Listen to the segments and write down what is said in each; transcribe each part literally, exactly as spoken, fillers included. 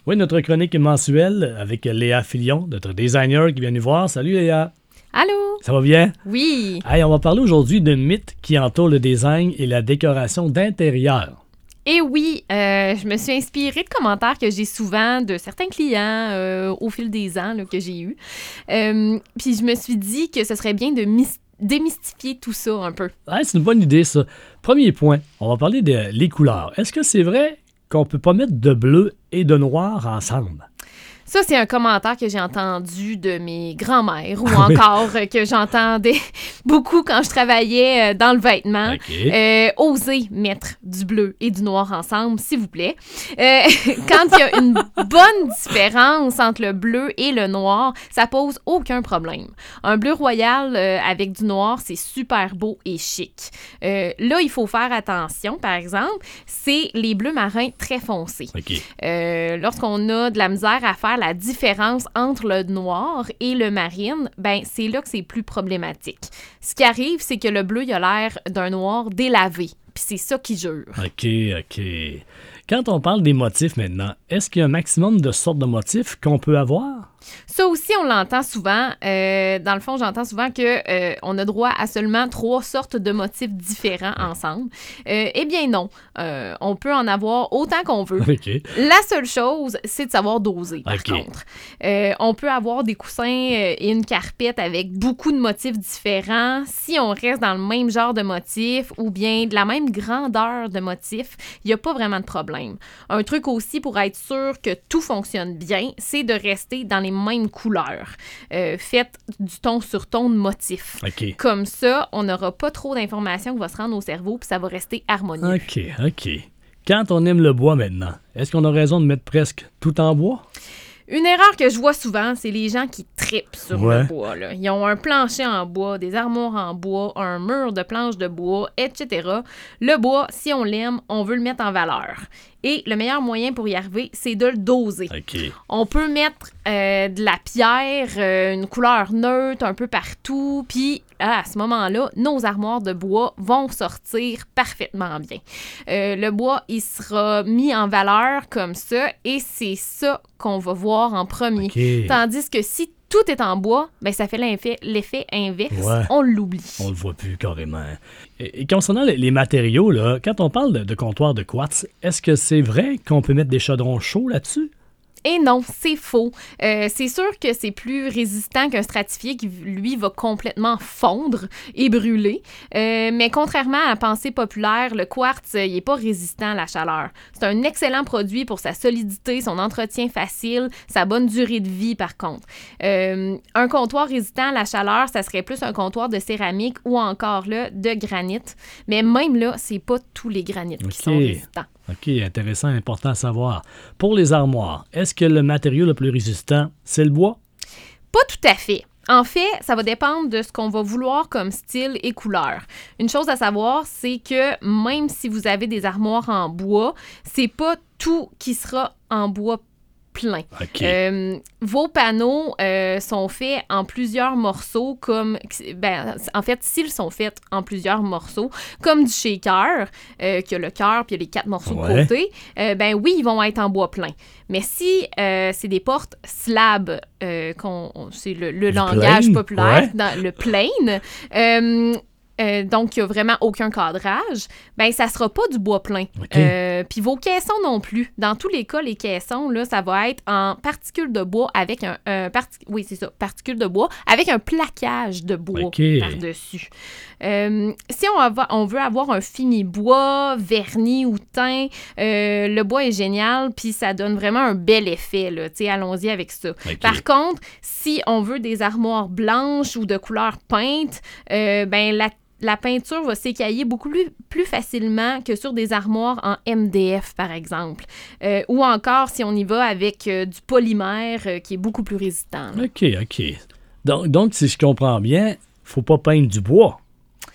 Oui, notre chronique mensuelle avec Léa Filion, notre designer qui vient nous voir. Salut Léa. Allô? Ça va bien? Oui. Hey, on va parler aujourd'hui de mythes qui entourent le design et la décoration d'intérieur. Et oui, euh, je me suis inspirée de commentaires que j'ai souvent de certains clients euh, au fil des ans là, que j'ai eus. Euh, puis je me suis dit que ce serait bien de mis- démystifier tout ça un peu. Ouais, c'est une bonne idée, ça. Premier point, on va parler des les couleurs. Est-ce que c'est vrai qu'on peut pas mettre de bleu et de noir ensemble? Ça, c'est un commentaire que j'ai entendu de mes grands-mères ou encore euh, que j'entendais beaucoup quand je travaillais euh, dans le vêtement. OK. Euh, osez mettre du bleu et du noir ensemble, s'il vous plaît. Euh, quand il y a une bonne différence entre le bleu et le noir, ça pose aucun problème. Un bleu royal euh, avec du noir, c'est super beau et chic. Euh, là, il faut faire attention, par exemple, c'est les bleus marins très foncés. OK. Euh, lorsqu'on a de la misère à faire la différence entre le noir et le marine, ben c'est là que c'est plus problématique. Ce qui arrive, c'est que le bleu, il a l'air d'un noir délavé. Puis c'est ça qui jure. OK, OK. Quand on parle des motifs maintenant, est-ce qu'il y a un maximum de sortes de motifs qu'on peut avoir? Ça aussi, on l'entend souvent. Euh, dans le fond, j'entends souvent que euh, on a droit à seulement trois sortes de motifs différents ensemble. Euh, eh bien non. Euh, on peut en avoir autant qu'on veut. OK. La seule chose, c'est de savoir doser, par OK. contre. Euh, on peut avoir des coussins euh, et une carpette avec beaucoup de motifs différents. Si on reste dans le même genre de motifs ou bien de la même grandeur de motifs, il n'y a pas vraiment de problème. Un truc aussi pour être sûr que tout fonctionne bien, c'est de rester dans les mêmes couleurs. Euh, faites du ton sur ton de motif. OK. Comme ça, on n'aura pas trop d'informations qui vont se rendre au cerveau puis ça va rester harmonieux. OK, OK. Quand on aime le bois maintenant, est-ce qu'on a raison de mettre presque tout en bois? Une erreur que je vois souvent, c'est les gens qui trippent sur Ouais. le bois, là. Ils ont un plancher en bois, des armoires en bois, un mur de planches de bois, et cetera. Le bois, si on l'aime, on veut le mettre en valeur. Et le meilleur moyen pour y arriver, c'est de le doser. OK. On peut mettre euh, de la pierre, euh, une couleur neutre un peu partout, puis à ce moment-là, nos armoires de bois vont sortir parfaitement bien. Euh, le bois, il sera mis en valeur comme ça, et c'est ça qu'on va voir en premier. OK. Tandis que si tout est en bois, ben ça fait l'effet, l'effet inverse, Ouais. on l'oublie. On le voit plus carrément. Et, et concernant les, les matériaux, là, quand on parle de, de comptoir de quartz, est-ce que c'est vrai qu'on peut mettre des chaudrons chauds là-dessus? Et non, c'est faux. Euh, c'est sûr que c'est plus résistant qu'un stratifié qui, lui, va complètement fondre et brûler. Euh, mais contrairement à la pensée populaire, le quartz, il n'est pas résistant à la chaleur. C'est un excellent produit pour sa solidité, son entretien facile, sa bonne durée de vie, par contre. Euh, un comptoir résistant à la chaleur, ça serait plus un comptoir de céramique ou encore là, de granit. Mais même là, c'est pas tous les granites OK. qui sont résistants. OK, intéressant, important à savoir. Pour les armoires, est-ce que le matériau le plus résistant, c'est le bois? Pas tout à fait. En fait, ça va dépendre de ce qu'on va vouloir comme style et couleur. Une chose à savoir, c'est que même si vous avez des armoires en bois, c'est pas tout qui sera en bois plein. OK. Euh, vos panneaux euh, sont faits en plusieurs morceaux, comme, ben, en fait, s'ils sont faits en plusieurs morceaux, comme du shaker, euh, qui a le cœur puis il y a les quatre morceaux Ouais. de côté, euh, ben oui, ils vont être en bois plein. Mais si euh, c'est des portes slab, euh, qu'on, c'est le, le Du langage plain, populaire, ouais. dans le plain, euh, Euh, donc, il n'y a vraiment aucun cadrage, ben ça ne sera pas du bois plein. OK. Euh, Puis vos caissons non plus. Dans tous les cas, les caissons, là, ça va être en particules de bois avec un... un parti- oui, c'est ça, particules de bois, avec un plaquage de bois OK. par-dessus. Euh, si on, ava- on veut avoir un fini bois, vernis ou teint, euh, le bois est génial, puis ça donne vraiment un bel effet, là. Tu sais, allons-y avec ça. OK. Par contre, si on veut des armoires blanches ou de couleur peinte, euh, ben la la peinture va s'écailler beaucoup plus, plus facilement que sur des armoires en M D F, par exemple. Euh, ou encore, si on y va avec euh, du polymère euh, qui est beaucoup plus résistant. Là. OK, OK. Donc, donc, si je comprends bien, faut pas peindre du bois.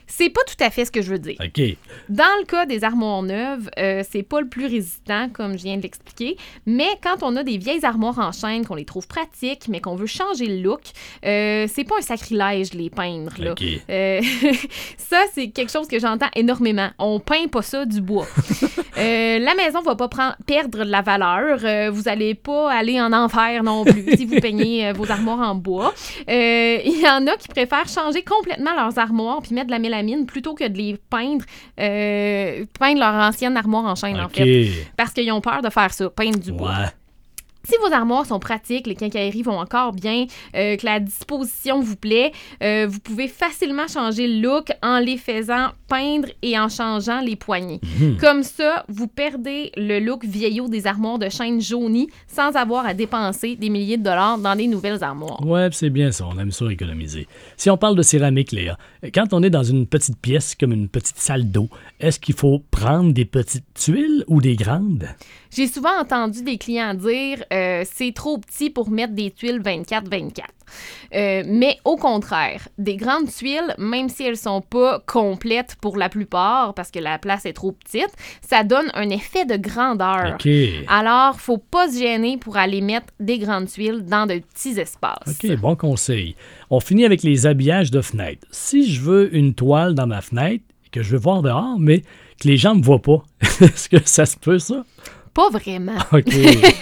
C'est pas tout à fait ce que je veux dire. OK. Dans le cas des armoires neuves, euh, c'est pas le plus résistant, comme je viens de l'expliquer, mais quand on a des vieilles armoires en chaîne, qu'on les trouve pratiques, mais qu'on veut changer le look, euh, c'est pas un sacrilège de les peindre, là. OK. Euh, ça, c'est quelque chose que j'entends énormément. On peint pas ça du bois. euh, la maison va pas prendre, perdre de la valeur. Euh, vous allez pas aller en enfer non plus si vous peignez euh, vos armoires en bois. Euh, Il y en a qui préfèrent changer complètement leurs armoires puis mettre de la mélamine plutôt que de les peindre, euh, peindre leur ancienne armoire en chaîne, OK. en fait. Parce qu'ils ont peur de faire ça, peindre du bois. Ouais. Si vos armoires sont pratiques, les quincailleries vont encore bien, euh, que la disposition vous plaît, euh, vous pouvez facilement changer le look en les faisant peindre et en changeant les poignées. Mhm. Comme ça, vous perdez le look vieillot des armoires de chaîne jaunies sans avoir à dépenser des milliers de dollars dans des nouvelles armoires. Ouais, c'est bien ça, on aime ça économiser. Si on parle de céramique, Léa, quand on est dans une petite pièce comme une petite salle d'eau, est-ce qu'il faut prendre des petites tuiles ou des grandes? J'ai souvent entendu des clients dire euh, c'est trop petit pour mettre des tuiles vingt-quatre vingt-quatre. Euh, mais au contraire, des grandes tuiles, même si elles sont pas complètes pour la plupart parce que la place est trop petite, ça donne un effet de grandeur. OK. Alors, faut pas se gêner pour aller mettre des grandes tuiles dans de petits espaces. OK, bon conseil. On finit avec les habillages de fenêtre. Si je veux une toile dans ma fenêtre, que je veux voir dehors, mais que les gens me voient pas, est-ce que ça se peut, ça? Pas vraiment. OK.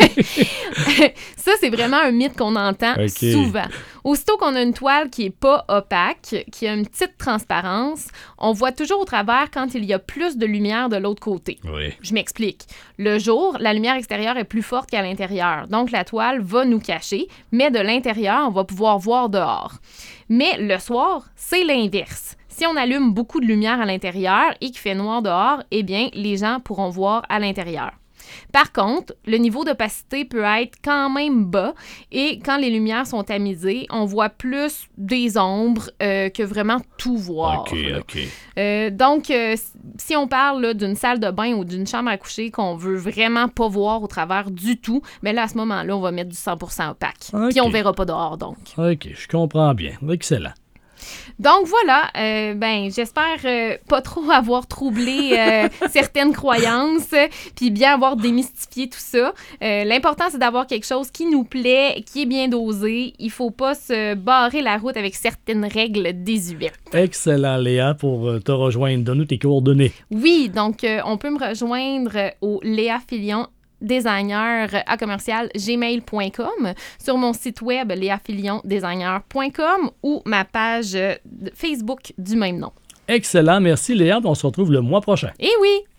Ça, c'est vraiment un mythe qu'on entend OK. souvent. Aussitôt qu'on a une toile qui est pas opaque, qui a une petite transparence, on voit toujours au travers quand il y a plus de lumière de l'autre côté. Oui. Je m'explique. Le jour, la lumière extérieure est plus forte qu'à l'intérieur. Donc, la toile va nous cacher, mais de l'intérieur, on va pouvoir voir dehors. Mais le soir, c'est l'inverse. Si on allume beaucoup de lumière à l'intérieur et qu'il fait noir dehors, eh bien, les gens pourront voir à l'intérieur. Par contre, le niveau d'opacité peut être quand même bas et quand les lumières sont tamisées, on voit plus des ombres euh, que vraiment tout voir. OK, OK. Euh, donc, euh, si on parle là, d'une salle de bain ou d'une chambre à coucher qu'on veut vraiment pas voir au travers du tout, mais là, à ce moment-là, on va mettre du cent pour cent opaque. OK. Puis on verra pas dehors, donc. OK, je comprends bien. Excellent. Donc voilà, euh, ben j'espère euh, pas trop avoir troublé euh, certaines croyances, puis bien avoir démystifié tout ça. Euh, l'important, c'est d'avoir quelque chose qui nous plaît, qui est bien dosé. Il faut pas se barrer la route avec certaines règles désuètes. Excellent, Léa, pour te rejoindre. Donne-nous tes coordonnées. Oui, donc euh, on peut me rejoindre au Léa Filion designer à commercial gmail point com, sur mon site web léa filion designer point com ou ma page Facebook du même nom. Excellent, merci Léa, on se retrouve le mois prochain. Eh oui!